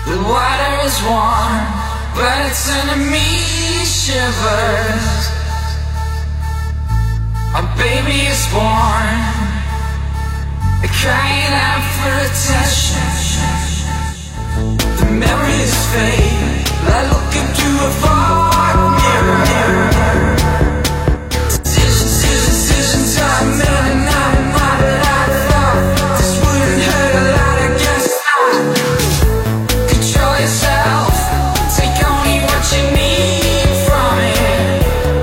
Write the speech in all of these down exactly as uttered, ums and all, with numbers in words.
The water is warm, but it's turning me shivers. A baby is born, crying out for attention. The memories fade, like looking through a fog mirror. Decisions, decisions, decisions I made, and not, not that I thought this wouldn't hurt a lot. I guess not. Control yourself, take only what you need from it.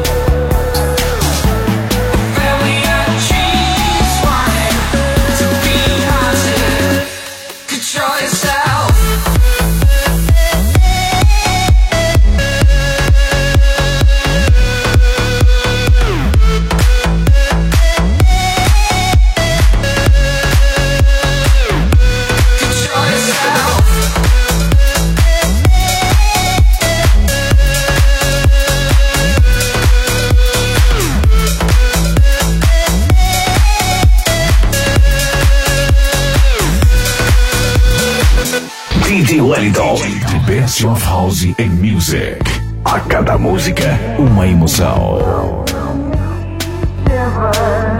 A family of trees wanting to be haunted. Control yourself. Control yourself. D J Wellington, the best of house and music. A cada música, uma emoção. Never.